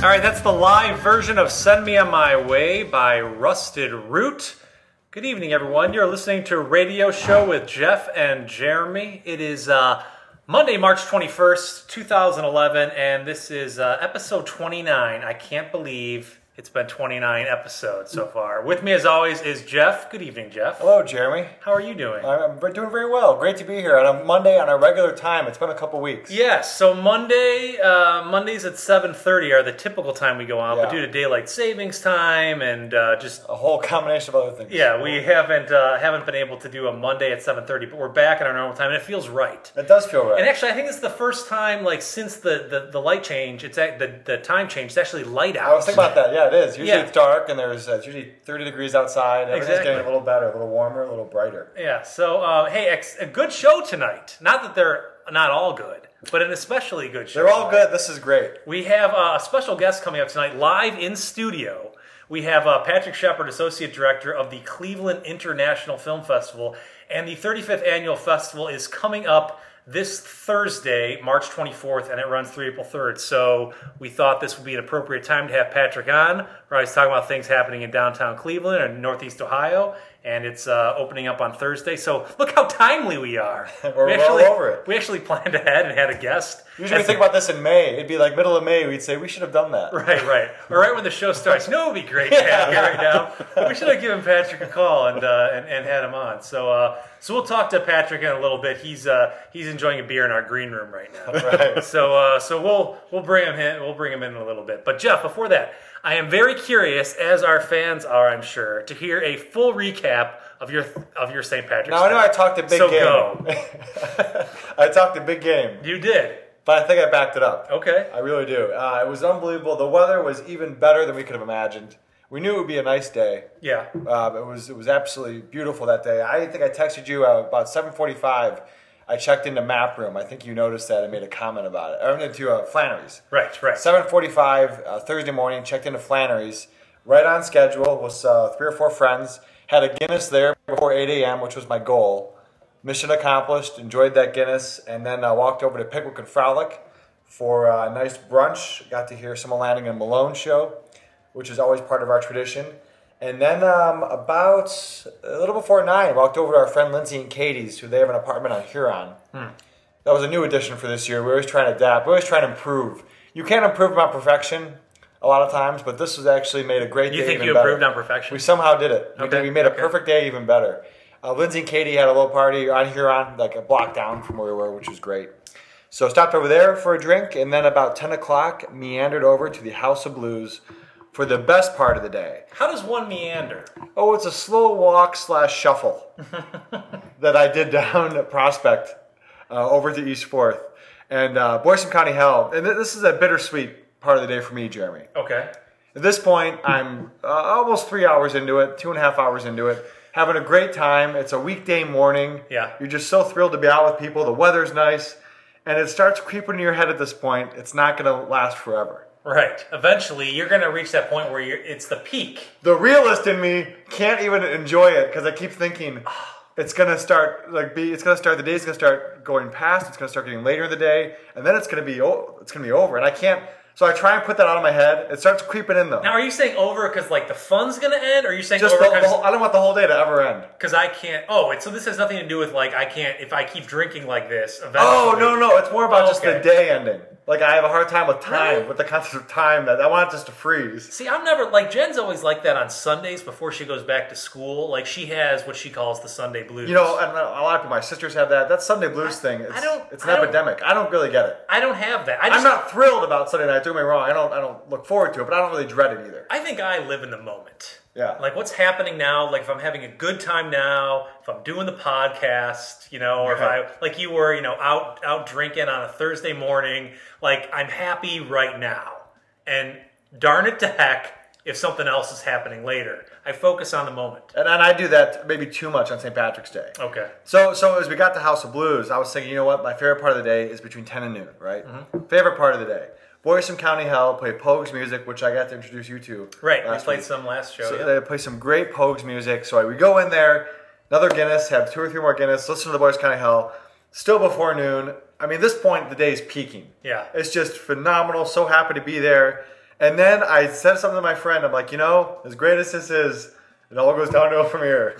All right, that's the live version of Send Me On My Way by Rusted Root. Good evening, everyone. You're listening to Radio Show with Jeff and Jeremy. It is Monday, March 21st, 2011, and this is episode 29. I can't believe it's been 29 episodes so far. With me, as always, is Jeff. Good evening, Jeff. Hello, Jeremy. How are you doing? I'm doing very well. Great to be here on a Monday on our regular time. It's been a couple weeks. Yes, so Mondays at 7:30 are the typical time we go on, but due to daylight savings time and just a whole combination of other things. Yeah, we haven't been able to do a Monday at 7:30, but we're back at our normal time, and it feels right. It does feel right. And actually, I think it's the first time, like since the light change, the time change, it's actually light out. I was thinking about that. Yeah, it is. Usually it's dark, and there's usually 30 degrees outside. Everything's getting a little better, a little warmer, a little brighter. Yeah. So, hey, a good show tonight. Not that they're not all good, but an especially good show. They're all good. This is great. We have a special guest coming up tonight, live in studio. We have Patrick Shepard, Associate Director of the Cleveland International Film Festival, and the 35th Annual Festival is coming up this Thursday, March 24th, and it runs through April 3rd. So we thought this would be an appropriate time to have Patrick on. We're always talking about things happening in downtown Cleveland and Northeast Ohio, and it's opening up on Thursday. So look how timely we are. We're all over it. We actually planned ahead and had a guest. Usually we think about this in May. It'd be like middle of May. We'd say we should have done that. Right. Or right when the show starts. You know it would be great to have here right now. We should have given Patrick a call and had him on. So we'll talk to Patrick in a little bit. He's enjoying a beer in our green room right now. Right. So we'll bring him in. We'll bring him in a little bit. But Jeff, before that, I am very curious, as our fans are, I'm sure, to hear a full recap of your St. Patrick's Day. Now I know I talked a big game. So go. I talked a big game. You did. But I think I backed it up. Okay. I really do. It was unbelievable. The weather was even better than we could have imagined. We knew it would be a nice day. Yeah. It was absolutely beautiful that day. I think I texted you about 7:45. I checked into Map Room. I think you noticed that and made a comment about it. I went into Flannery's. Right. 7:45 Thursday morning. Checked into Flannery's. Right on schedule. Was 3 or 4 friends. Had a Guinness there before 8 a.m., which was my goal. Mission accomplished. Enjoyed that Guinness, and then walked over to Pickwick and Frolic for a nice brunch. Got to hear Summer Landing and Malone show, which is always part of our tradition. And then about a little before 9, walked over to our friend Lindsay and Katie's, who they have an apartment on Huron. That was a new addition for this year. We're always trying to adapt. We're always trying to improve. You can't improve upon perfection a lot of times, but this was actually made a great day even better. You think you improved on perfection? We somehow did it. We made a perfect day even better. Lindsay and Katie had a little party on Huron, like a block down from where we were, which was great. So stopped over there for a drink, and then about 10 o'clock, meandered over to the House of Blues for the best part of the day. How does one meander? Oh, it's a slow walk / shuffle that I did down at Prospect over to East 4th. And Boyson County Hell, and this is a bittersweet part of the day for me, Jeremy. Okay. At this point, I'm almost 3 hours into it, 2.5 hours into it, having a great time. It's a weekday morning. Yeah. You're just so thrilled to be out with people. The weather's nice. And it starts creeping in your head at this point. It's not going to last forever. Right. Eventually, you're going to reach that point where it's the peak. The realist in me can't even enjoy it because I keep thinking it's going to start the day's going to start going past. It's going to start getting later in the day, and then it's going to be over. And I can't. So I try and put that out of my head. It starts creeping in though. Now, are you saying over because like the fun's going to end, or are you saying just over because I don't want the whole day to ever end? Because I can't. Oh, so this has nothing to do with like I can't if I keep drinking like this. Eventually. Oh no! It's more about just the day ending. Like I have a hard time with time, with the concept of time. That I want it just to freeze. See, I'm never like Jen's always like that on Sundays before she goes back to school. Like she has what she calls the Sunday blues. You know, and a lot of people, my sisters have that. That Sunday blues thing. It's an epidemic. I don't really get it. I don't have that. I'm not thrilled about Sunday night. Don't get me wrong. I don't look forward to it, but I don't really dread it either. I think I live in the moment. Yeah. Like what's happening now, like if I'm having a good time now, if I'm doing the podcast, you know, or if I, like you were, you know, out drinking on a Thursday morning, like I'm happy right now. And darn it to heck if something else is happening later. I focus on the moment. And I do that maybe too much on St. Patrick's Day. Okay. So as we got to House of Blues, I was thinking, you know what, my favorite part of the day is between 10 and noon, right? Mm-hmm. Favorite part of the day. Boyson County Hell played Pogues music, which I got to introduce you to. Right, we played some last show. So they play some great Pogues music. So we go in there, another Guinness, have 2 or 3 more Guinness, listen to the Boyson County Hell. Still before noon. I mean, at this point, the day is peaking. Yeah. It's just phenomenal. So happy to be there. And then I said something to my friend. I'm like, as great as this is, it all goes downhill from here.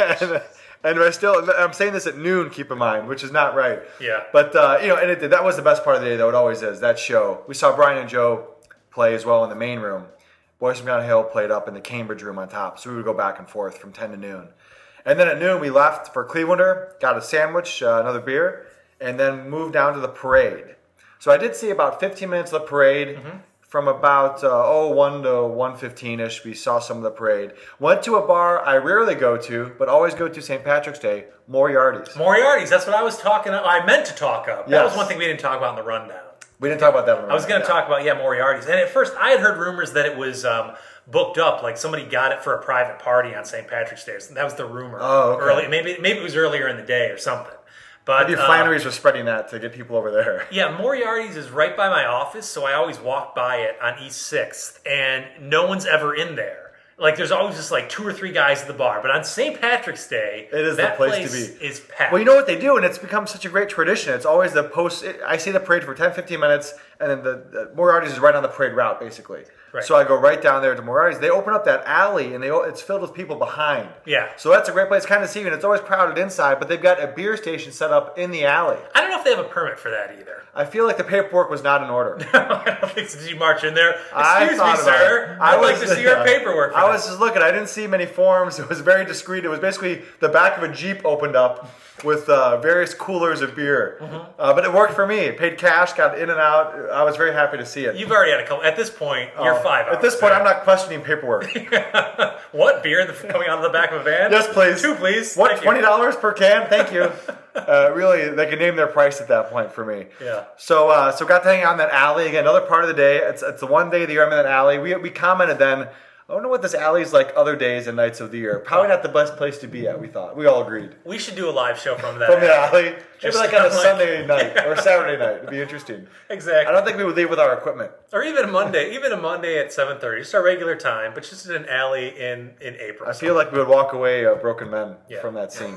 and I'm saying this at noon, keep in mind, which is not right. Yeah. But, and that was the best part of the day, though. It always is, that show. We saw Brian and Joe play as well in the main room. Boys from Down Hill played up in the Cambridge room on top. So we would go back and forth from 10 to noon. And then at noon, we left for Clevelander, got a sandwich, another beer, and then moved down to the parade. So I did see about 15 minutes of the parade. From about 1 to 1:15-ish, we saw some of the parade. Went to a bar I rarely go to, but always go to St. Patrick's Day, Moriarty's. Moriarty's, that's what I was talking about. I meant to talk about. That Yes. was one thing we didn't talk about in the rundown. We didn't talk about that. I was going to talk about, Moriarty's. And at first, I had heard rumors that it was booked up, like somebody got it for a private party on St. Patrick's Day. That was the rumor. Oh, okay. Early, maybe it was earlier in the day or something. But Maybe Flannery's was spreading that to get people over there. Yeah, Moriarty's is right by my office, so I always walk by it on East 6th, and no one's ever in there. Like, there's always just like 2 or 3 guys at the bar. But on St. Patrick's Day, it is that the place to be. Is packed. Well, you know what they do, and it's become such a great tradition. It's always the post. I see the parade for 10, 15 minutes, and then the Moriarty's is right on the parade route, basically. Right. So I go right down there to Moriarty's. They open up that alley, and it's filled with people behind. Yeah. So that's a great place kind of see, and it's always crowded inside, but they've got a beer station set up in the alley. I don't know if they have a permit for that either. I feel like the paperwork was not in order. I don't think so. Did you march in there? I Excuse thought me, about sir. it. I'd like to see your paperwork. I was just looking. I didn't see many forms. It was very discreet. It was basically the back of a Jeep opened up with various coolers of beer. But it worked for me. Paid cash, got in and out. I was very happy to see it. You've already had a couple. At this point, you're 5 hours. At this point, I'm not questioning paperwork. What? Beer coming out of the back of a van? Yes, please. 2, please. What, $20 per can? Thank you. Really, they can name their price at that point for me. Yeah. So got to hang out in that alley. Again, another part of the day. It's the one day of the year I'm in that alley. We commented then, I don't know what this alley is like other days and nights of the year. Probably not the best place to be at, we thought. We all agreed. We should do a live show from that. From the alley. Maybe Just like on a like- Sunday night or Saturday night. It'd be interesting. Exactly. I don't think we would leave with our equipment. Or even a Monday at 7:30, just our regular time, but just in an alley in April. I feel like we would walk away broken men Yeah. from that scene.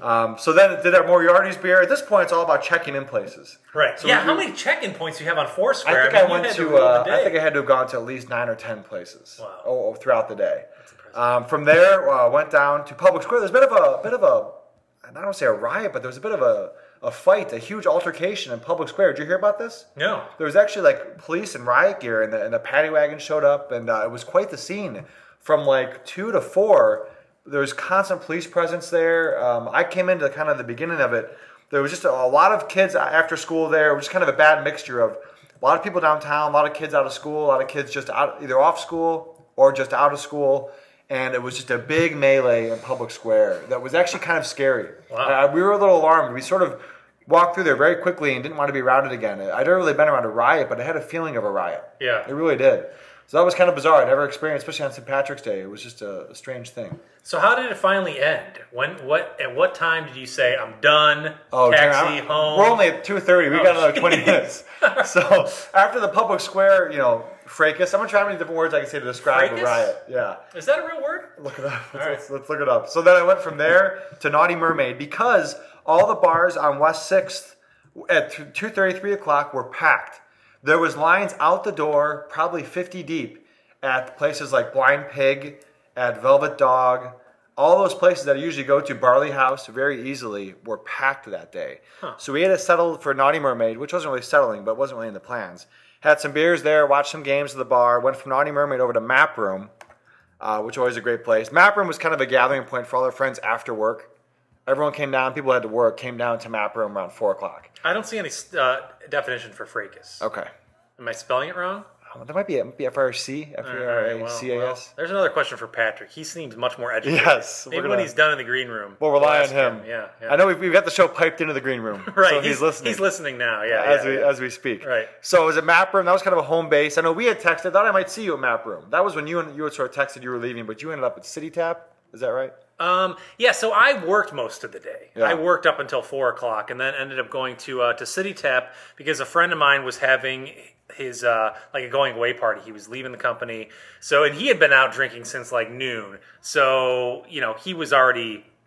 So then did our Moriarty's beer. At this point, it's all about checking in places. Right. So yeah. we- How many check-in points do you have on Foursquare? I think I you went had to. rule the day. I think I had to have gone to at least 9 or 10 places. Wow. Throughout the day. From there, went down to Public Square. There's a bit of a. I don't want to say a riot, but there was a bit of a fight, a huge altercation in Public Square. Did you hear about this? No. There was actually like police and riot gear, and the paddy wagon showed up, and it was quite the scene. From like 2 to 4, there was constant police presence there. I came into kind of the beginning of it. There was just a lot of kids after school there. It was just kind of a bad mixture of a lot of people downtown, a lot of kids out of school, a lot of kids just out, either off school or just out of school. And it was just a big melee in Public Square that was actually kind of scary. Wow. We were a little alarmed. We sort of walked through there very quickly and didn't want to be around it again. I'd never really been around a riot, but I had a feeling of a riot. Yeah. It really did. So that was kind of bizarre. I never experienced, especially on St. Patrick's Day. It was just a strange thing. So how did it finally end? At what time did you say I'm done? Oh, taxi Darren, home. We're only at 2:30. We got another 20 geez. minutes. So after the Public Square, fracas. I'm gonna try how many different words I can say to describe Fracas? a riot. Yeah. Is that a real word? Look it up. right. Let's look it up. So then I went from there to Naughty Mermaid because all the bars on West 6th at 2:30, 3 o'clock were packed. There was lines out the door, probably 50 deep, at places like Blind Pig, at Velvet Dog. All those places that I usually go to, Barley House, very easily, were packed that day. So we had to settle for Naughty Mermaid, which wasn't really settling, but wasn't really in the plans. Had some beers there, watched some games at the bar, went from Naughty Mermaid over to Map Room, which was always a great place. Map Room was kind of a gathering point for all our friends after work. Everyone came down, people had to work, came down to Map Room around 4 o'clock. I don't see any definition for fracas. Okay. Am I spelling it wrong? That might be F-R-C, F-R-A-C-A-S. There's another question for Patrick. He seems much more educated. Yes. Maybe when he's done in the green room. We'll rely on ask him. Yeah. I know we've got the show piped into the green room. Right. So he's listening. He's listening now. Yeah. As we speak. Right. So it was at Map Room. That was kind of a home base. I know we had texted. Thought I might see you at Map Room. That was when you had sort of texted you were leaving, but you ended up at City Tap. Is that right? Yeah, so I worked most of the day. Yeah. I worked up until 4 o'clock and then ended up going to City Tap because a friend of mine was having his like a going away party. He was leaving the company. And he had been out drinking since like noon. So, he was already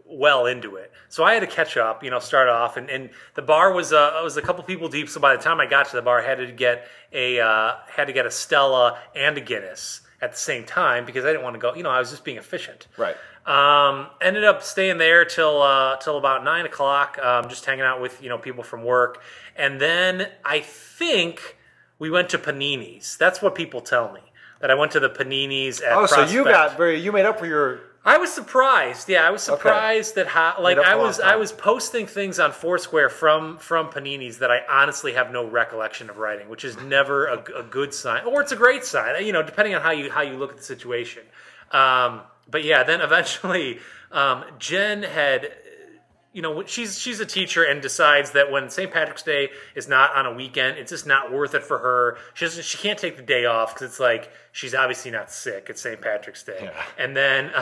well into it. So I had to catch up, start off, and the bar was a couple people deep. So by the time I got to the bar, I had to get a Stella and a Guinness at the same time because I didn't want to go. I was just being efficient. Right. Ended up staying there till about 9 o'clock, just hanging out with people from work, and then I think we went to Panini's. That's what people tell me, that I went to the Panini's at so Prospect. you made up for your. I was surprised. Yeah, I was surprised that I was posting things on Foursquare from Panini's that I honestly have no recollection of writing, which is never a good sign, or it's a great sign. Depending on how you look at the situation. But yeah, then eventually Jen had. She's a teacher and decides that when St. Patrick's Day is not on a weekend, it's just not worth it for her. She can't take the day off because it's like she's obviously not sick. It's St. Patrick's Day, yeah. And then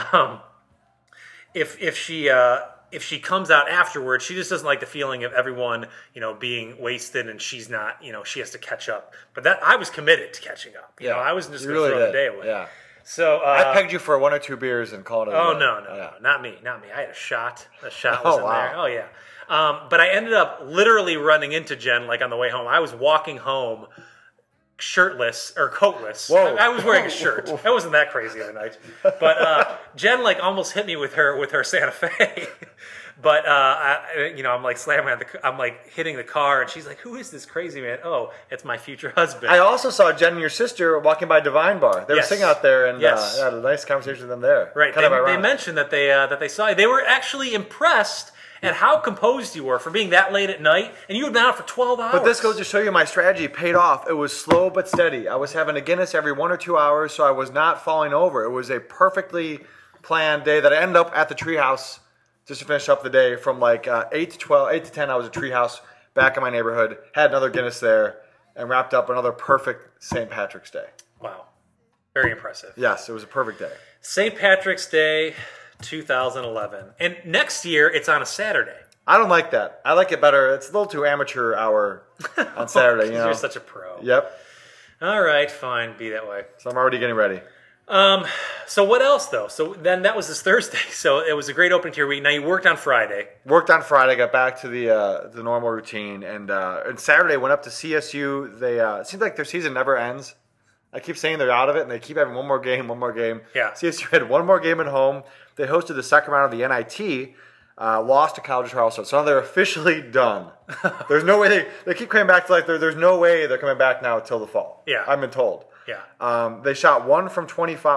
if she comes out afterwards, she just doesn't like the feeling of everyone being wasted and she's not. She has to catch up. But that I was committed to catching up. I wasn't just going to throw the day away. Yeah. So I pegged you for 1 or 2 beers and called it. Oh no, not me. I had a shot. A shot was in wow. there. Oh yeah. But I ended up literally running into Jen on the way home. I was walking home, shirtless or coatless. Whoa. I was wearing a shirt. That wasn't that crazy of a night. But Jen almost hit me with her Santa Fe. But I'm slamming on I'm hitting the car, and she's like, "Who is this crazy man?" Oh, it's my future husband. I also saw Jen and your sister walking by Divine Bar. They were sitting out there, and had a nice conversation with them there. Right. They mentioned that they saw you. They were actually impressed at how composed you were for being that late at night, and you had been out for 12 hours. But this goes to show you my strategy paid off. It was slow but steady. I was having a Guinness every 1 or 2 hours, so I was not falling over. It was a perfectly planned day that I ended up at the Treehouse. Just to finish up the day, from 8 to 10, I was at Treehouse back in my neighborhood, had another Guinness there, and wrapped up another perfect St. Patrick's Day. Wow. Very impressive. Yes, it was a perfect day. St. Patrick's Day 2011. And next year, it's on a Saturday. I don't like that. I like it better. It's a little too amateur hour on Saturday. You're such a pro. Yep. All right, fine. Be that way. So I'm already getting ready. So what else, though? So then that was this Thursday. So it was a great opening to your week. Now you worked on Friday. Got back to the normal routine, and Saturday went up to CSU. They it seems like their season never ends. I keep saying they're out of it, and they keep having one more game. Yeah. CSU had one more game at home. They hosted the second round of the NIT, lost to College of Charleston. So now they're officially done. There's no way they keep coming back to there's no way they're coming back now till the fall. Yeah. I've been told. Yeah. They shot 1 for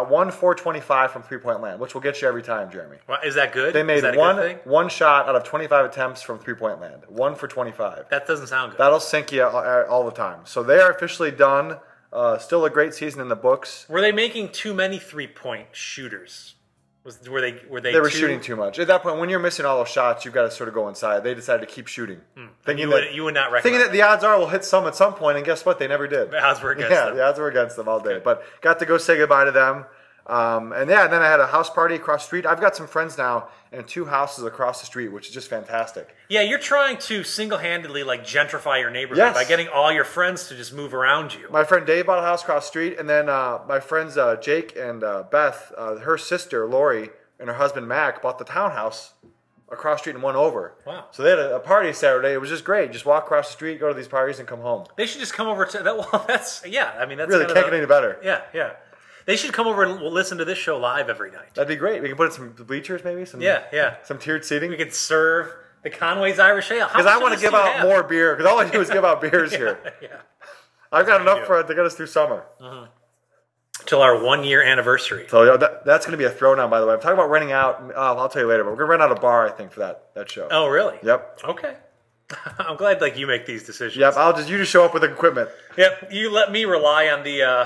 25 from 3-point land, which will get you every time, Jeremy. Well, is that good? They made good one shot out of 25 attempts from 3-point land. 1 for 25. That doesn't sound good. That'll sink you all the time. So they are officially done. Still a great season in the books. Were they making too many 3-point shooters? Were they They were shooting too much. At that point, when you're missing all those shots, you've got to sort of go inside. They decided to keep shooting. You would not recommend thinking that the odds are we'll hit some at some point, and guess what? They never did. The odds were against them. The odds were against them all day. But got to go say goodbye to them. And then I had a house party across the street. I've got some friends now in 2 houses across the street, which is just fantastic. Yeah, you're trying to single-handedly gentrify your neighborhood by getting all your friends to just move around you. My friend Dave bought a house across the street, and then my friends Jake and Beth, her sister Lori, and her husband Mac bought the townhouse across the street and went over. Wow. So they had a party Saturday. It was just great. Just walk across the street, go to these parties, and come home. They should just come over to that. Well, that's really can't get any better. Yeah. They should come over and listen to this show live every night. That'd be great. We can put in some bleachers, maybe. Some tiered seating. We could serve the Conway's Irish Ale. Because I want to give out more beer. Because all I do is give out beers here. Yeah. I've got enough to get us through summer. Mm-hmm. Till our 1-year anniversary. So that's going to be a throwdown, by the way. I'm talking about renting out. I'll tell you later, but we're going to rent out a bar, I think, for that show. Oh, really? Yep. Okay. I'm glad you make these decisions. Yep. You just show up with the equipment. Yep. You let me rely on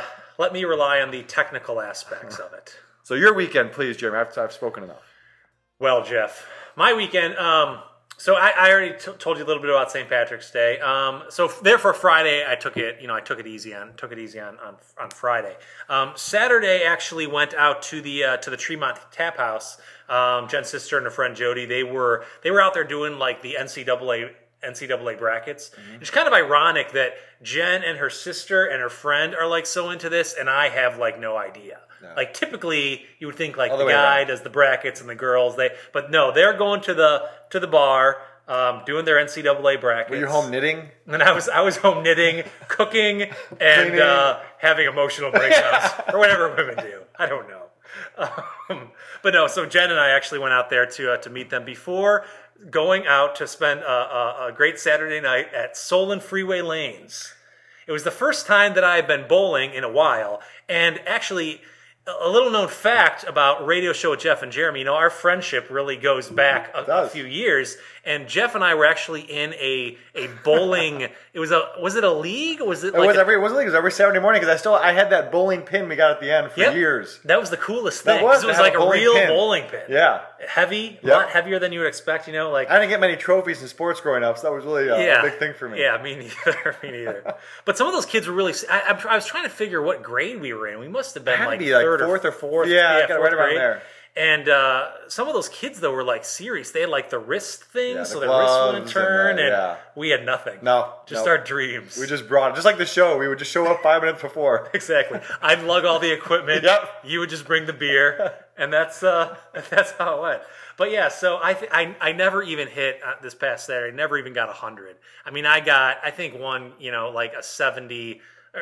the technical aspects of it. So your weekend, please, Jeremy. I've spoken enough. Well, Jeff, my weekend. So I already told you a little bit about St. Patrick's Day. So therefore, Friday I took it easy on Friday. Saturday actually went out to the Tremont Tap House. Jen's sister and her friend Jody, they were out there doing the NCAA NCAA brackets. It's kind of ironic that Jen and her sister and her friend are like so into this, and I have like no idea. Like typically, you would think like the guy does the brackets and the girls but no, they're going to the bar, doing their NCAA brackets. Were you home knitting? And I was home knitting, cooking, and having emotional breakdowns or whatever women do. I don't know. But no, so Jen and I actually went out there to meet them before going out to spend a great Saturday night at Solon Freeway Lanes. It was the first time that I had been bowling in a while, and actually, a little known fact about Radio Show with Jeff and Jeremy, our friendship really goes back a few years, and Jeff and I were actually in a bowling. Was it a league? It wasn't like every Saturday morning because I had that bowling pin we got at the end for years. That was the coolest thing. It was like a real bowling pin. Yeah, heavy, a lot heavier than you would expect. Like I didn't get many trophies in sports growing up, so that was really a big thing for me. Yeah, me neither. But some of those kids were really. I was trying to figure what grade we were in. We must have been like third fourth or fourth. Yeah, right around there. And some of those kids, though, were like serious. They had like the wrist thing, so the wrist wouldn't turn, and we had nothing. Just our dreams. We just brought it. Just like the show. We would just show up 5 minutes before. Exactly. I'd lug all the equipment. Yep. You would just bring the beer, and that's how it went. But yeah, so I never even hit this past Saturday. Never even got 100. I mean, I think one, like a 70 or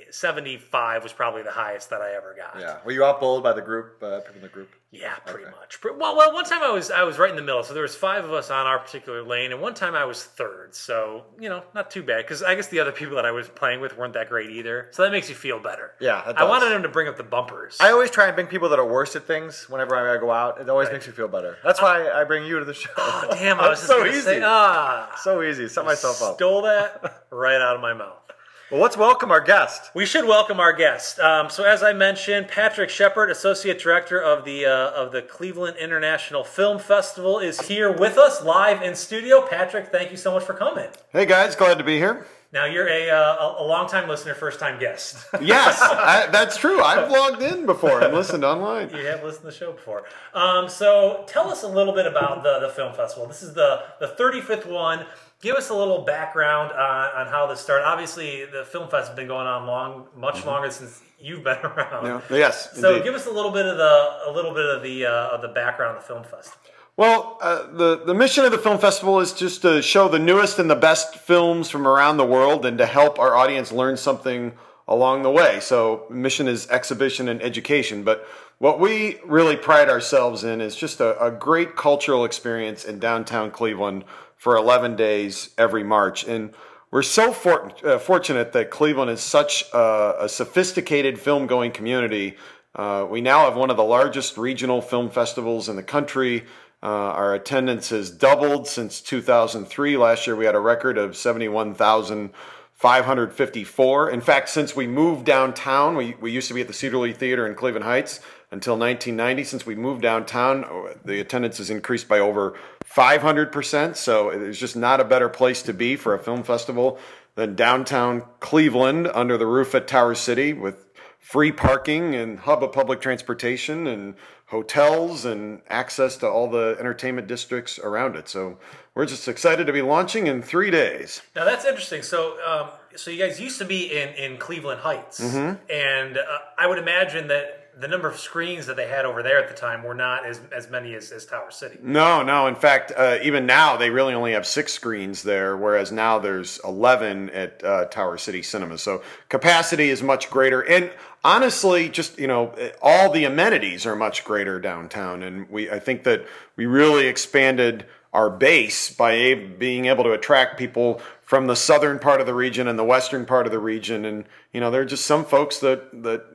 75 was probably the highest that I ever got. Yeah. Were you out bowled by the group, people in the group? Yeah, pretty much. Well, one time I was right in the middle, so there was 5 of us on our particular lane, and one time I was third, so, not too bad, because I guess the other people that I was playing with weren't that great either, so that makes you feel better. Yeah, I wanted them to bring up the bumpers. I always try and bring people that are worse at things whenever I go out. It always makes me feel better. That's why I bring you to the show. Oh, damn, I was just going to say, So easy. Set myself up. Stole that right out of my mouth. Well, let's welcome our guest. We should welcome our guest. So, as I mentioned, Patrick Shepard, Associate Director of the Cleveland International Film Festival, is here with us live in studio. Patrick, thank you so much for coming. Hey guys, glad to be here. Now, you're a long-time listener, first-time guest. Yes, that's true. I've logged in before and listened online. You have listened to the show before. So, tell us a little bit about the film festival. This is the 35th one. Give us a little background on how this started. Obviously, the film fest has been going on much longer since you've been around. Yeah. Yes. So, indeed. give us a little bit of the background of the film festival. Well, the mission of the film festival is just to show the newest and the best films from around the world, and to help our audience learn something along the way. So, mission is exhibition and education, but what we really pride ourselves in is just a great cultural experience in downtown Cleveland for 11 days every March. And we're so fortunate that Cleveland is such a sophisticated film-going community. We now have one of the largest regional film festivals in the country. Our attendance has doubled since 2003. Last year we had a record of 71,554. In fact, since we moved downtown, we used to be at the Cedar Lee Theater in Cleveland Heights until 1990. Since we moved downtown, the attendance has increased by over 500%. So there's just not a better place to be for a film festival than downtown Cleveland under the roof at Tower City, with free parking and hub of public transportation and hotels and access to all the entertainment districts around it. So we're just excited to be launching in 3 days. Now that's interesting. So you guys used to be in Cleveland Heights, and I would imagine that the number of screens that they had over there at the time were not as many as Tower City. No. In fact, even now they really only have 6 screens there, whereas now there's 11 at Tower City Cinema. So capacity is much greater, and honestly, just all the amenities are much greater downtown. And I think that we really expanded our base by being able to attract people from the southern part of the region and the western part of the region. And there are just some folks that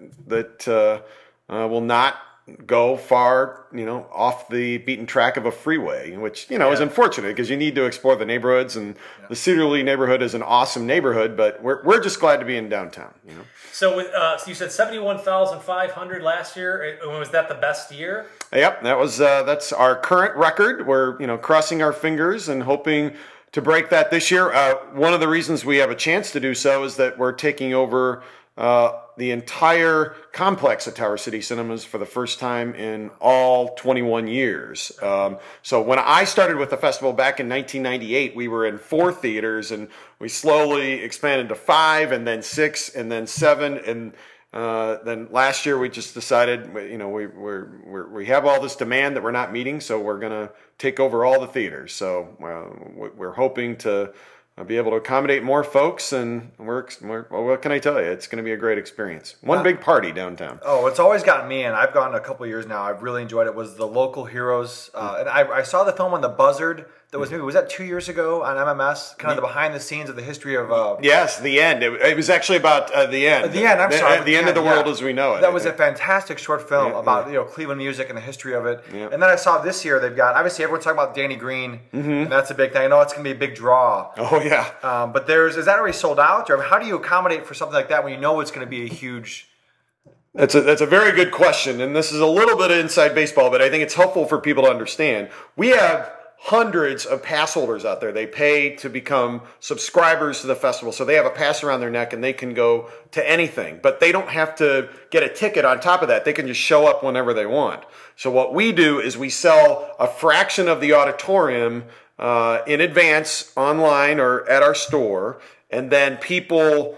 will not go far, off the beaten track of a freeway, which, is unfortunate because you need to explore the neighborhoods, and the Cedar Lee neighborhood is an awesome neighborhood, but we're just glad to be in downtown, So so you said 71,500 last year. Was that the best year? Yep, that's our current record. We're, crossing our fingers and hoping to break that this year. One of the reasons we have a chance to do so is that we're taking over the entire complex at Tower City Cinemas for the first time in all 21 years. So when I started with the festival back in 1998, we were in 4 theaters, and we slowly expanded to 5, and then 6, and then 7, and then last year we just decided, we have all this demand that we're not meeting, so we're going to take over all the theaters. So we're hoping to be able to accommodate more folks, and well, what can I tell you? It's going to be a great experience. One big party downtown. Oh, it's always gotten me in. I've gone a couple of years now. I've really enjoyed it. Was the Local Heroes, and I saw the film on the Buzzard. That was that 2 years ago on MMS? Kind of the behind the scenes of the history of. Yes, the end. It was actually about the end. The end. I'm sorry. The end of the world as we know it. That was a fantastic short film about Cleveland music and the history of it. Yeah. And then I saw this year they've got, obviously everyone's talking about Danny Green, and that's a big thing. I know it's going to be a big draw. Oh yeah. But is that already sold out, or how do you accommodate for something like that when you know it's going to be a huge? That's a very good question, and this is a little bit of inside baseball, but I think it's helpful for people to understand. We have hundreds of pass holders out there. They pay to become subscribers to the festival, so they have a pass around their neck and they can go to anything, but they don't have to get a ticket on top of that. They can just show up whenever they want. So what we do is we sell a fraction of the auditorium in advance online or at our store, and then people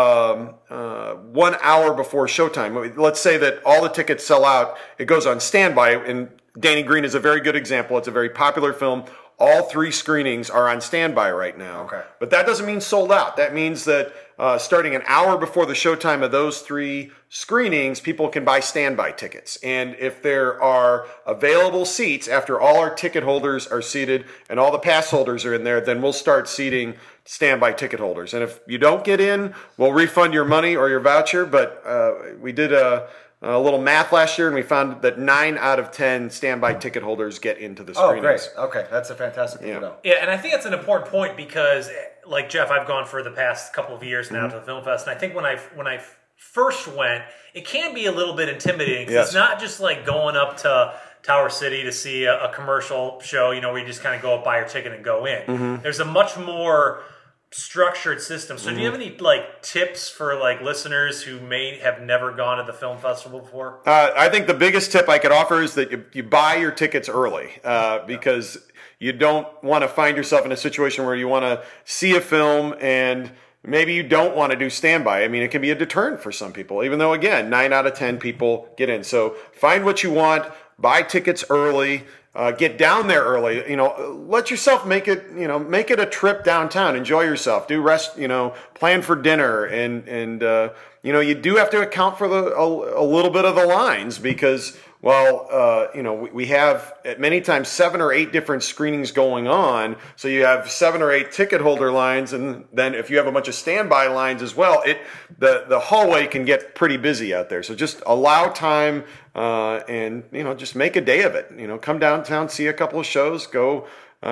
1 hour before showtime. Let's say that all the tickets sell out. It goes on standby, and Danny Green is a very good example. It's a very popular film. All 3 screenings are on standby right now. Okay. But that doesn't mean sold out. That means that starting an hour before the showtime of those 3 screenings, people can buy standby tickets. And if there are available seats after all our ticket holders are seated and all the pass holders are in there, then we'll start seating standby ticket holders. And if you don't get in, we'll refund your money or your voucher. But we did a little math last year, and we found that 9 out of 10 standby ticket holders get into the screenings. Oh, great. Okay, that's a fantastic thing to know. Yeah, and I think that's an important point because, like Jeff, I've gone for the past couple of years now to the Film Fest, and I think when I first went, it can be a little bit intimidating because it's not just like going up to Tower City to see a commercial show, where you just kind of go up, buy your ticket, and go in. There's a much more structured system. So do you have any tips for listeners who may have never gone to the film festival before? I think the biggest tip I could offer is that you buy your tickets early because you don't want to find yourself in a situation where you want to see a film and maybe you don't want to do standby. I mean, it can be a deterrent for some people, even though, again, 9 out of 10 people get in. So find what you want, buy tickets early. Get down there early. Let yourself make it a trip downtown. Enjoy yourself. Do rest. Plan for dinner, and you do have to account for a little bit of the lines because we have at many times 7 or 8 different screenings going on. So you have 7 or 8 ticket holder lines, and then if you have a bunch of standby lines as well, the hallway can get pretty busy out there. So just allow time. And just make a day of it. Come downtown, see a couple of shows, go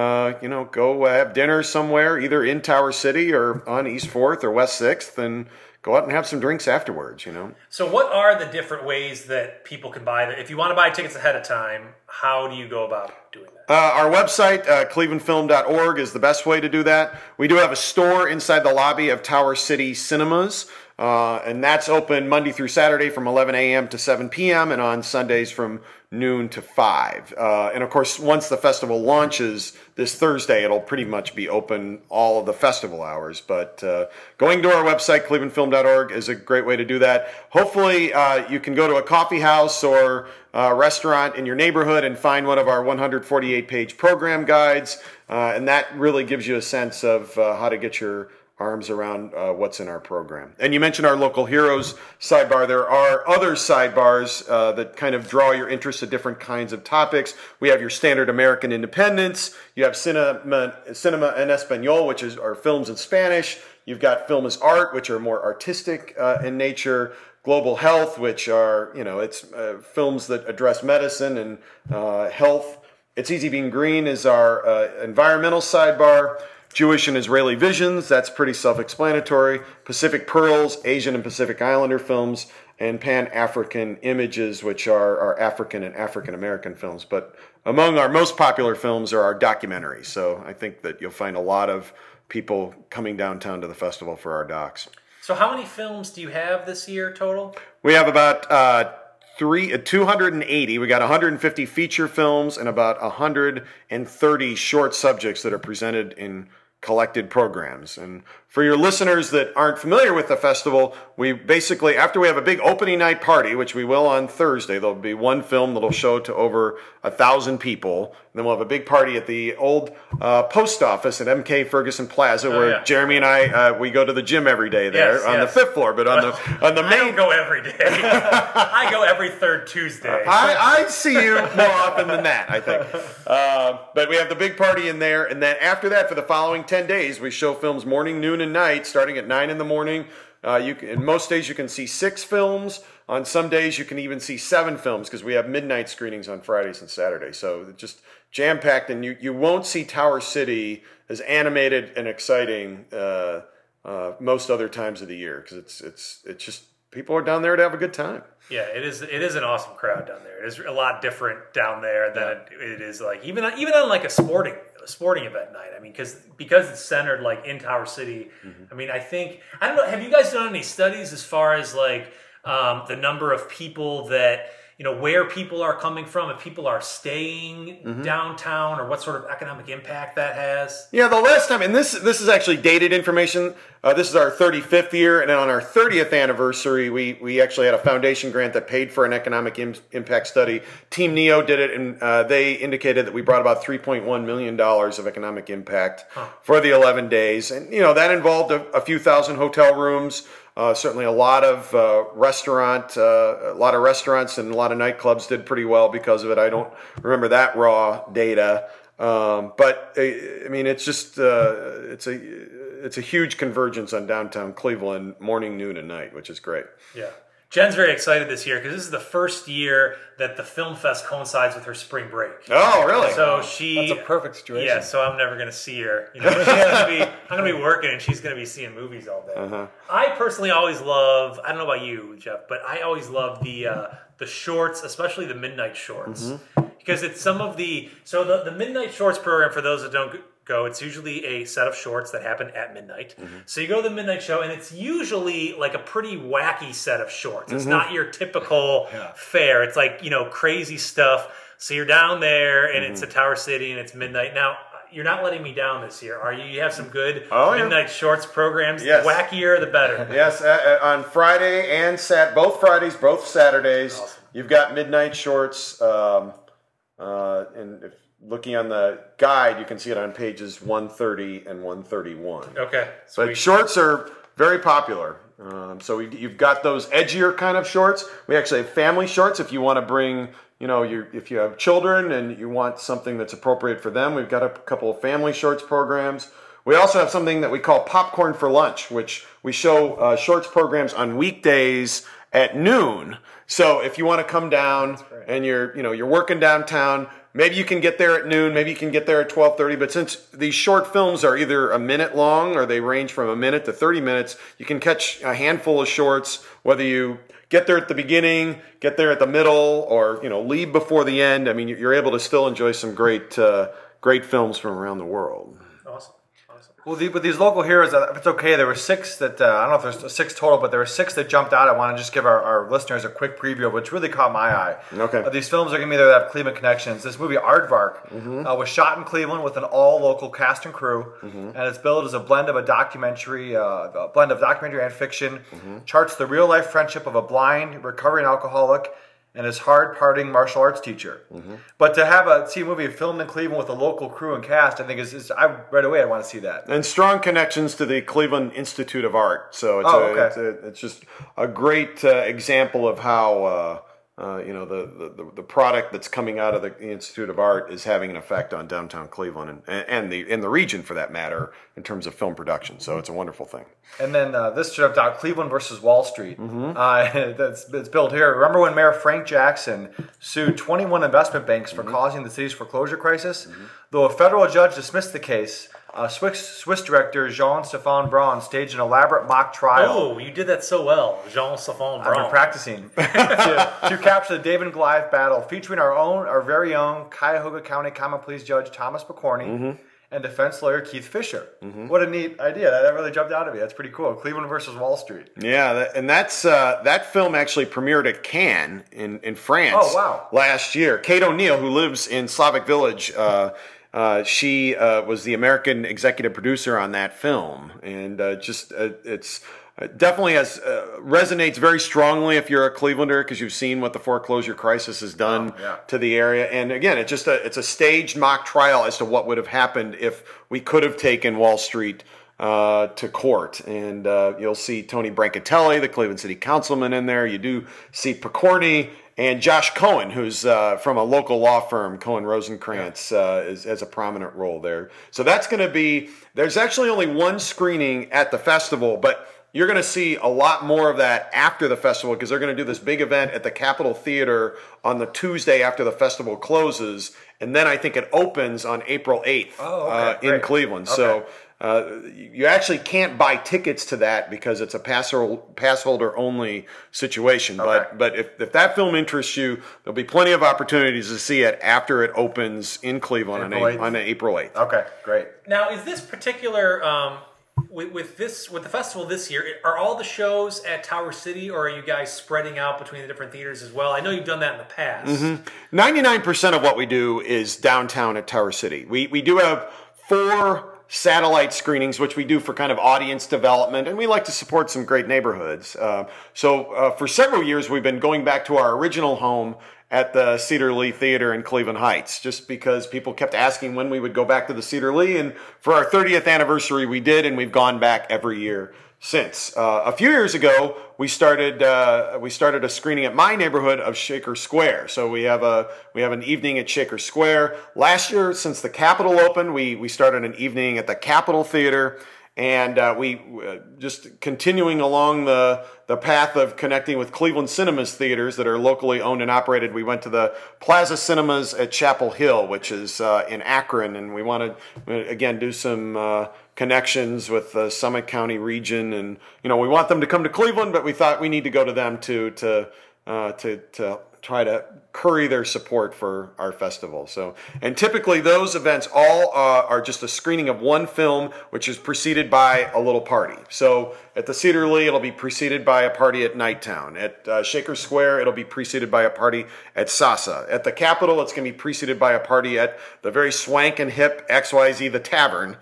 have dinner somewhere, either in Tower City or on East 4th or West 6th, and go out and have some drinks afterwards. So what are the different ways that people can buy that? If you want to buy tickets ahead of time, how do you go about doing that? Our website, clevelandfilm.org, is the best way to do that. We do have a store inside the lobby of Tower City Cinemas. And that's open Monday through Saturday from 11 a.m. to 7 p.m. and on Sundays from noon to 5. And of course, once the festival launches this Thursday, it'll pretty much be open all of the festival hours. But going to our website, clevelandfilm.org, is a great way to do that. Hopefully, you can go to a coffee house or a restaurant in your neighborhood and find one of our 148-page program guides. And that really gives you a sense of how to get your arms around what's in our program. And you mentioned our Local Heroes sidebar. There are other sidebars that kind of draw your interest in different kinds of topics. We have your standard American independence. You have Cinema en Español, which are films in Spanish. You've got Film as Art, which are more artistic in nature. Global Health, which are, it's films that address medicine and health. It's Easy Being Green is our environmental sidebar. Jewish and Israeli Visions, that's pretty self-explanatory. Pacific Pearls, Asian and Pacific Islander films, and Pan-African Images, which are our African and African-American films. But among our most popular films are our documentaries. So I think that you'll find a lot of people coming downtown to the festival for our docs. So how many films do you have this year total? We have about 280. We got 150 feature films and about 130 short subjects that are presented in collected programs. And for your listeners that aren't familiar with the festival, we basically, after we have a big opening night party, which we will on Thursday, there'll be one film that'll show to over 1,000 people. And then we'll have a big party at the old post office at MK Ferguson Plaza, where Jeremy and I, we go to the gym every day there on the 5th floor. But on the main... I don't go every day. I go every third Tuesday. I see you more often than that, I think. But we have the big party in there. And then after that, for the following 10 days, we show films morning, noon, and night, starting at 9 in the morning. In most days, you can see 6 films. On some days, you can even see 7 films because we have midnight screenings on Fridays and Saturdays. So it's just jam-packed, and you won't see Tower City as animated and exciting most other times of the year because it's just people are down there to have a good time. Yeah, it is an awesome crowd down there. It is a lot different down there than it is like even on like a sporting event night. I mean, because it's centered like in Tower City. Mm-hmm. I mean, I don't know. Have you guys done any studies as far as like the number of people that where people are coming from, if people are staying downtown, or what sort of economic impact that has? Yeah, the last time, and this is actually dated information. This is our 35th year, and on our 30th anniversary, we actually had a foundation grant that paid for an economic impact study. Team NEO did it, and they indicated that we brought about $3.1 million of economic impact for the 11 days. And, that involved a few thousand hotel rooms, certainly a lot of restaurants and a lot of nightclubs did pretty well because of it. I don't remember that raw data. But I mean, it's just it's a huge convergence on downtown Cleveland, morning, noon, and night, which is great. Yeah, Jen's very excited this year because this is the first year that the Film Fest coincides with her spring break. Oh, really? So that's a perfect situation. Yeah, so I'm never going to see her. I'm going to be working, and she's going to be seeing movies all day. Uh-huh. I personally always love. I don't know about you, Jeff, but I always love the shorts, especially the midnight shorts, because it's some of the the midnight shorts program. For those that don't go, it's usually a set of shorts that happen at midnight. So you go to the midnight show, and it's usually like a pretty wacky set of shorts. It's not your typical fare. It's like crazy stuff. So you're down there, and it's a Tower City, and it's midnight. Now, you're not letting me down this year, are you? You have some good midnight shorts programs. Yes. The wackier, the better. Yes, on Friday and both Fridays, both Saturdays, you've got midnight shorts. And if looking on the guide, you can see it on pages 130 and 131. Okay. But shorts are very popular. So you've got those edgier kind of shorts. We actually have family shorts if you want to bring, if you have children and you want something that's appropriate for them. We've got a couple of family shorts programs. We also have something that we call Popcorn for Lunch, which we show shorts programs on weekdays at noon. So if you want to come down and you're working downtown, maybe you can get there at noon, maybe you can get there at 12:30, but since these short films are either a minute long or they range from a minute to 30 minutes, you can catch a handful of shorts, whether you get there at the beginning, get there at the middle, or leave before the end. I mean, you're able to still enjoy some great films from around the world. Awesome. Well, with these local heroes, if it's okay, there were 6 that, I don't know if there's 6 total, but there were 6 that jumped out. I want to just give our listeners a quick preview of which really caught my eye. Okay. These films are going to be there that have Cleveland connections. This movie, Aardvark, was shot in Cleveland with an all-local cast and crew, and it's billed as a blend of documentary and fiction, charts the real-life friendship of a blind, recovering alcoholic and his hard-partying martial arts teacher. But to see a movie filmed in Cleveland with a local crew and cast, I think right away I want to see that. And strong connections to the Cleveland Institute of Art. So it's just a great example of how the product that's coming out of the Institute of Art is having an effect on downtown Cleveland and the region for that matter in terms of film production. So it's a wonderful thing. And then this jumped out, Cleveland versus Wall Street. It's built here. Remember when Mayor Frank Jackson sued 21 investment banks for causing the city's foreclosure crisis? Though a federal judge dismissed the case, Swiss director Jean-Stéphane Braun staged an elaborate mock trial. Oh, you did that so well, Jean-Stéphane Braun. I've been practicing to capture the David and Goliath battle, featuring our very own Cuyahoga County Common Pleas Judge Thomas Picorni and defense lawyer Keith Fisher. What a neat idea. That really jumped out at me. That's pretty cool. Cleveland versus Wall Street. Yeah, that film actually premiered at Cannes in France. Oh, wow. Last year. Kate O'Neill, who lives in Slavic Village, she was the American executive producer on that film, and it's definitely resonates very strongly if you're a Clevelander, because you've seen what the foreclosure crisis has done to the area. And again, it's a staged mock trial as to what would have happened if we could have taken Wall Street to court. And you'll see Tony Brancatelli, the Cleveland City Councilman, in there. You do see Picorni and Josh Cohen, who's from a local law firm, Cohen Rosenkrantz, has a prominent role there. So that's going to be. There's actually only one screening at the festival, but you're going to see a lot more of that after the festival, because they're going to do this big event at the Capitol Theater on the Tuesday after the festival closes, and then I think it opens on April 8th in Cleveland. Okay. So you actually can't buy tickets to that because it's a pass holder only situation. Okay. But if that film interests you, there'll be plenty of opportunities to see it after it opens in Cleveland on April 8th. Okay, great. Now, is this particular... With the festival this year, are all the shows at Tower City, or are you guys spreading out between the different theaters as well? I know you've done that in the past. 99% of what we do is downtown at Tower City. We do have 4 satellite screenings, which we do for kind of audience development, and we like to support some great neighborhoods. So for several years, we've been going back to our original home at the Cedar Lee Theater in Cleveland Heights, just because people kept asking when we would go back to the Cedar Lee. And for our 30th anniversary, we did, and we've gone back every year since. A few years ago, we started a screening at my neighborhood of Shaker Square. So we have an evening at Shaker Square. Last year, since the Capitol opened, we started an evening at the Capitol Theater. And we just continuing along the path of connecting with Cleveland Cinemas theaters that are locally owned and operated. We went to the Plaza Cinemas at Chapel Hill, which is in Akron, and we want to again do some connections with the Summit County region. And we want them to come to Cleveland, but we thought we need to go to them to try to curry their support for our festival. So, and typically those events all are just a screening of one film, which is preceded by a little party. So at the Cedar Lee, it'll be preceded by a party at Nighttown. At Shaker Square, it'll be preceded by a party at Sasa. At the Capitol, it's going to be preceded by a party at the very swank and hip XYZ The Tavern.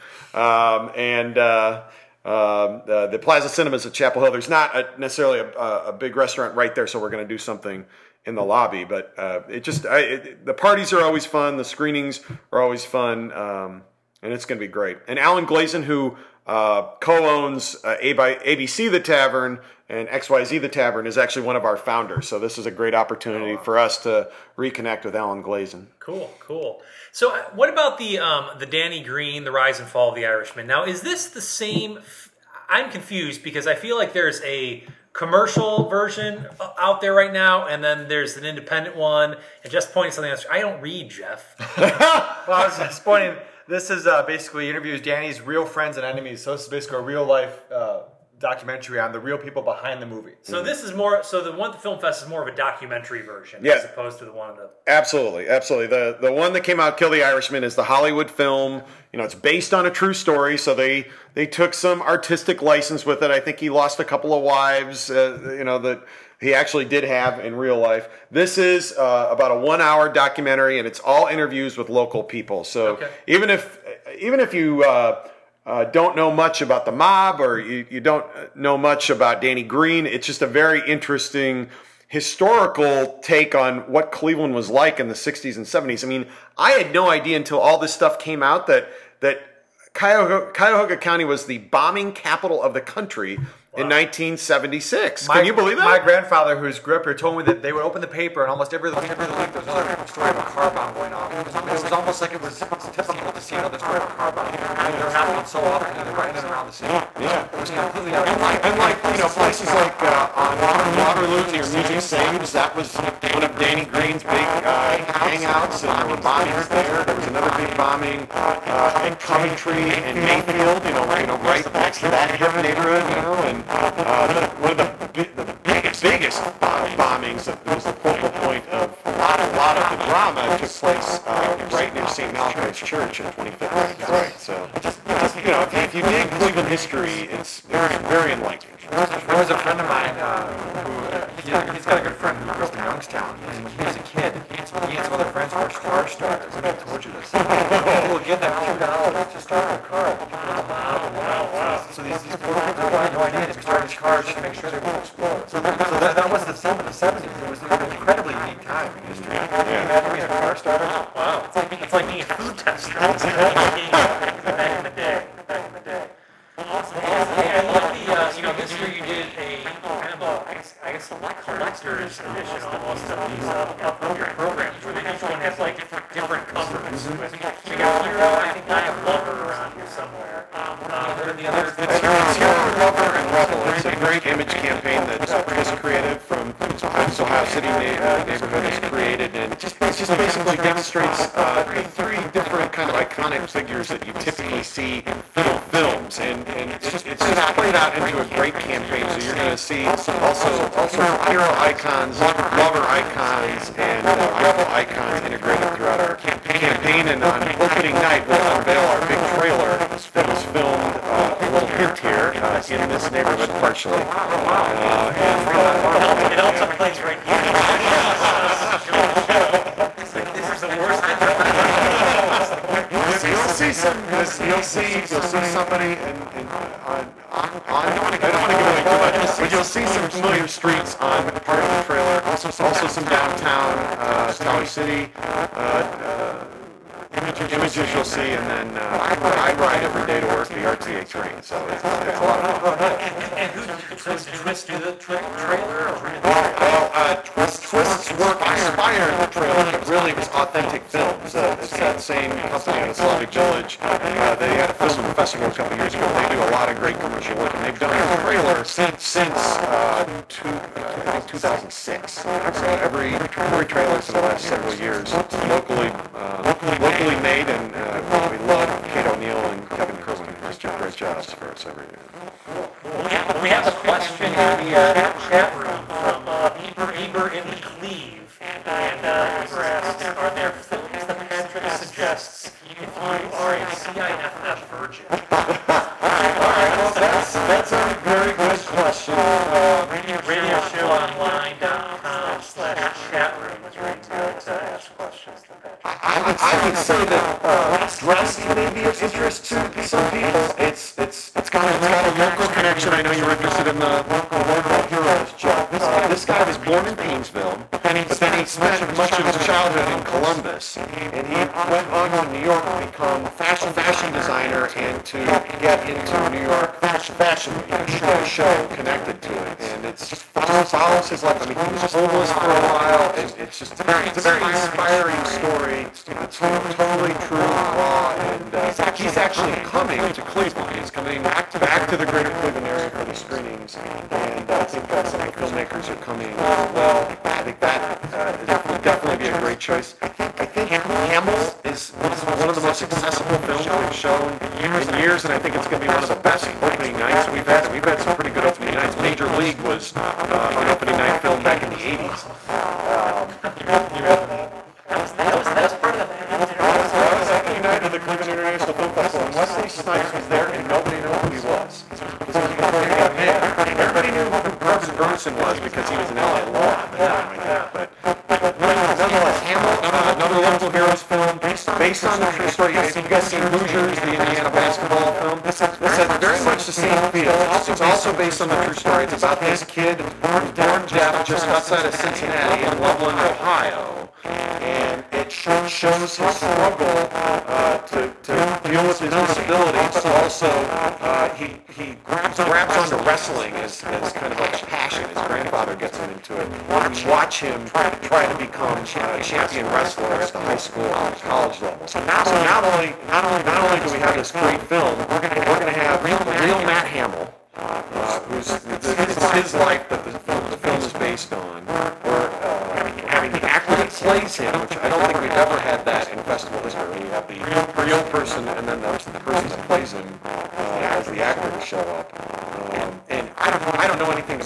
The Plaza Cinemas at Chapel Hill. There's not necessarily a big restaurant right there, so we're going to do something in the lobby. But the parties are always fun. The screenings are always fun, and it's going to be great. And Alan Glazon, who co-owns ABC The Tavern and XYZ The Tavern, is actually one of our founders. So this is a great opportunity for us to reconnect with Alan Glazon. Cool. So what about the Danny Green, The Rise and Fall of the Irishman? Now, is this the same? I'm confused because I feel like there's a commercial version out there right now, and then there's an independent one. And just pointing something else. I don't read, Jeff. Well, I was just pointing. This is basically interviews Danny's real friends and enemies. So this is basically a real life documentary on the real people behind the movie. So this is more. So the one at the Film Fest is more of a documentary version, as opposed to the one of the. Absolutely. The one that came out, Kill the Irishman, is the Hollywood film. It's based on a true story, so they took some artistic license with it. I think he lost a couple of wives, that he actually did have in real life. This is about a 1-hour documentary, and it's all interviews with local people. So even if you don't know much about the mob, or you don't know much about Danny Green, it's just a very interesting historical take on what Cleveland was like in the 60s and 70s. I mean, I had no idea until all this stuff came out that Cuyahoga County was the bombing capital of the country in 1976. Can you believe that? My grandfather, who grew up here, told me that they would open the paper, and almost every week there was another story of a car bomb going off. It was almost like it was typical to see another story of a car bomb. And they're happening so often, and they're right in and around the city. Yeah. It was completely and like places like on Waterloo near Music Saves, that was one of Danny Green's big hangouts, and there were bombings there. There was another big bombing in Coventry and Mayfield, right next to that hip neighborhood, and one of the biggest bombings that was the focal point of a lot of the drama took place right near St. Malachi's Church in 25th Street. Right. So, if you dig Cleveland history, it's very enlightening. There was a friend of mine he's got a good friend who grew up in Youngstown. And when he was a kid, he and some other friends were car starters. I told you this. People would give them $2 to start a car. So these poor people had no idea to start his cars to make sure they would explode. So that was the 70s. It was an incredibly unique time in history. Imagine being a car starter. Wow. It's like being a food tester. Back in the day. Awesome. I love the, this year you did a kind of a, I guess, collector's edition almost of your programs, where they usually have like different covers. So you got Hero, I think I have Lover around here somewhere. What are the others? It's Hero, Lover, and Rebel. It's a great image campaign that Chris Creative from Ohio City neighborhood has created, and it just basically demonstrates the three different kind of iconic figures that you typically see in films, and it's just played out into a great campaign. So you're going to see also hero icons, lover icons, and rebel icons integrated throughout our campaign. And on opening night, we'll unveil our big trailer that was filmed a little hint here in this neighborhood partially. It all took place right here. This is the worst thing. You'll see somebody I don't want to give away too much, but you'll see some familiar streets on part of the trailer. Also some downtown College City images you'll see, and then I ride every day to work the RTA train, so it's a lot of fun. And who did Twist do the trailer? Twist's work inspired the trailer, but really it was Authentic Films. It's that same company in the Slavic Village. They had a film festival a couple years ago. They do a lot of great commercial work, and they've done a trailer since I think 2006. So every trailer for the last several years, locally made, and we love Kate O'Neill and Kevin Kerwin, who do great jobs for us every year. We have a question in the chat room from Eber in Cleve, and Eber asks, are there films that Patrick suggests if you are a CIFF virgin? Well, that's a very good question. RadioShowOnline.com/chatroom is where you go to ask questions. I would say that dressing may be of interest to some people. It's got a local connection. I know you're interested in the local heroes, Joe. This guy was born in Painesville, but then he spent much of his childhood in Columbus, and he went on to New York to become fashion designer and to get into New York fashion show connected to it, and it just follows his life. I mean, he was homeless for a while, and it's a very inspiring story. It's totally true, raw, and he's actually coming to Cleveland. He's coming back to the greater Cleveland area for the screenings, and I think some of the filmmakers are coming. Well, I think that would definitely be a great choice. I think Hamill is one of the most accessible films we've shown in years, and I think it's going to be one of the best opening nights we've had. We've had some pretty good opening nights. Major League was an opening night film back in the 80s. That was part of the opening night of the Cleveland International Film Festival, and Wesley Snipes was there, and nobody knew who he was. Everybody knew who Brooks Burnson was because he was an LA law at the time, I think. But nonetheless, Hamill, another local heroes film based on the true story. If you guys seen Hoosiers, the Indiana basketball film, this has very much the same feel. It's also based on the true story. It's about this kid who's born deaf just outside of Cincinnati in Loveland, Ohio, and it shows his struggle to deal with his disability, but also he grabs onto wrestling as kind of like a passion. His grandfather gets him into it. Watch him try to become a champion wrestler at the high school and college level. So not only do we have this great film, we're gonna have real Matt Hamill, it's his life that the film is based on. We're having the actor that plays him, which I don't think we've ever had that in festival history. We have the real person, and then there's the person that plays him as the actor to show up. And I don't know anything about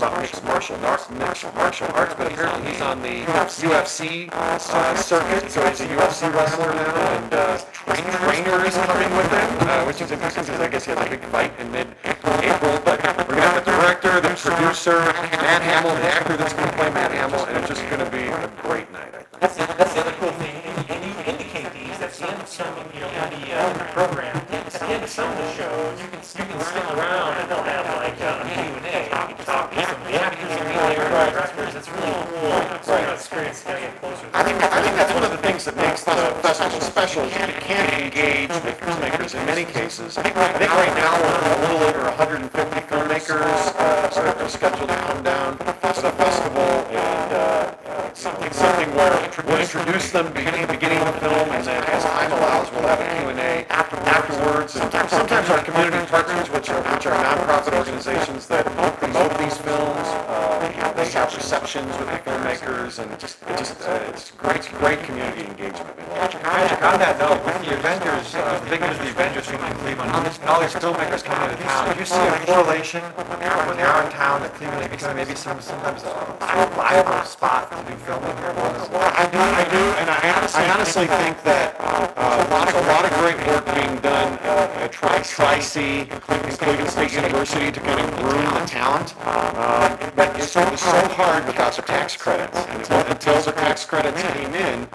about mixed martial arts, but apparently he's on the UFC circuit, so he's a UFC wrestler now, and trainer is coming with him, which is interesting because I guess he has a big fight in mid-April. But we're gonna have the director, the producer, Matt Hamill, the actor that's going to play Matt Hamill, and it's just going to be a great night, I think. That's the other cool thing, and you indicate these at the end of some, in the program. At the end of some of the shows, you can stick around and they'll have like a Q&A. You can talk to some of the actors and the directors. It's really cool. So you experience getting closer. I think that's one of the things that makes the festival special is that it can engage with filmmakers in many cases. I think right now we're a little over 150 filmmakers are scheduled to come down to the festival, and something where we'll introduce them beginning of the film, and then as time allows, we'll have a Q&A afterwards. And sometimes our community partners, which are nonprofit organizations that promote these films, they have receptions with the filmmakers, and it's great community engagement. Patrick, on that note, with the Avengers, the big news of the Avengers film in Cleveland, and all these filmmakers coming into town, do you see a correlation when they are in town that Cleveland becomes maybe sometimes a viable spot to do filming here? I do, and I honestly think that a lot of great work being done at Tri-C and Cleveland State University to kind of groom the talent. But it's so hard without the tax credits. Until the tax credits came in,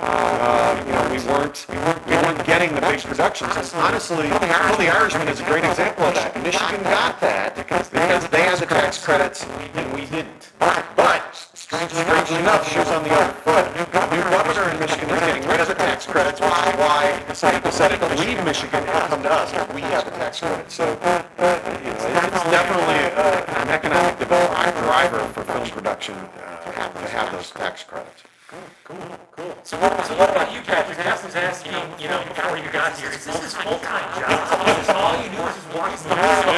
we weren't getting the big productions. And honestly, The Irishman is a great example of that. Michigan got that because they had the tax credits and we didn't. But strangely enough, shoes on the other foot. The new governor in Michigan is getting rid of the tax credits, which is why he decided to leave Michigan and come to us because we have the tax credits. So it's definitely an economic development driver for film production to have those tax credits. Cool. So what about you, Patrick? Jeff was asking, before you got here, is this his full-time job? Is this all you do is just watch movies?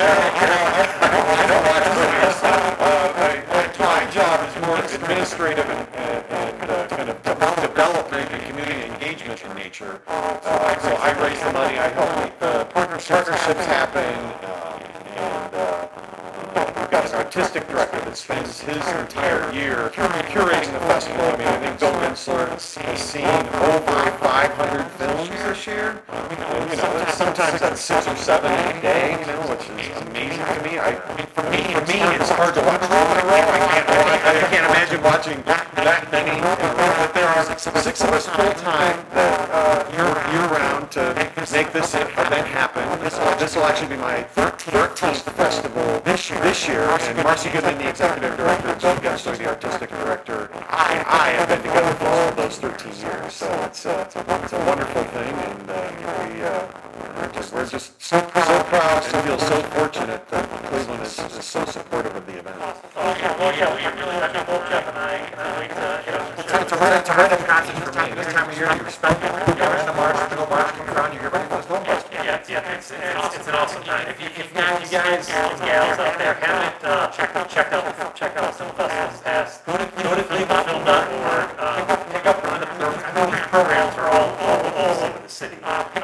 I don't watch movies. My job is more administrative and kind of development and community engagement in nature. So I raise the money, I help make the partnerships happen, and we've got an artistic director that spends his entire year curating the festival. I mean, I think Bill Winsler has seen over 500 films this year. Sometimes that's 6 or 7 a day, which is amazing to me. For me, it's hard to watch all in a row. I can't imagine watching that many. But there are 6 of us full time that year-round to make this event happen. This will actually be my 13th festival this year, and Marcy Goodman, the executive director, and Bill Gensler, the artistic director, I have been together for all of those 13 years. So it's a wonderful thing, and we're just so proud and feel so fortunate that Cleveland is so supportive of the event. Well, yeah, we really, I think both Jeff and I cannot wait to, It's a random concert for me. This time of year, you expect it. You go into March, to go March, come around, you get ready for the film festival. Yeah, it's an awesome time. If you guys and gals out there haven't checked out some festivals past, go to clevelandfilm.org. Pick up one of the programs are all over the city.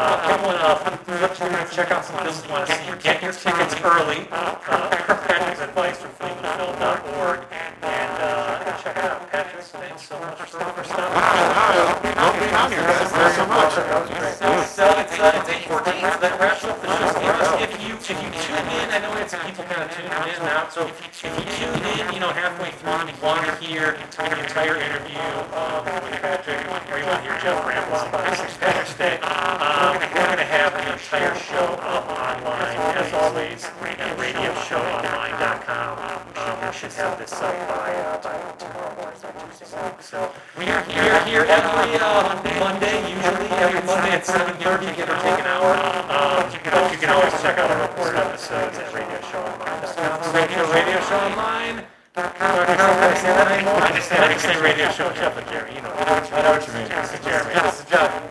Check out some films you want to see. Get your tickets early. Patrick's advice from clevelandfilm.org, and check it out. Patrick, thanks so much for stopping by. I'll be on here, guys. Thanks so much. So it's 8:14. That wraps up the show. If you tune in, I know we had some people kind of tuning in now. So if you tune in, halfway through and you want to hear the entire interview with Patrick, or you want to hear Jeff ramble on about St. Patrick's Day, we're going to have the entire show up online, as always, at radioshowonline.com. We should have this up by tomorrow morning or Tuesday morning. So we are here every Monday, usually every Monday at 7:30, give or take an hour. But you can always check out our recorded episodes at radioshowonline.com. Radio Show Online. Can I say that anymore? I just say Radio Show with Jeff and Jeremy. I know what you mean. This is Jeremy. This is Jeff.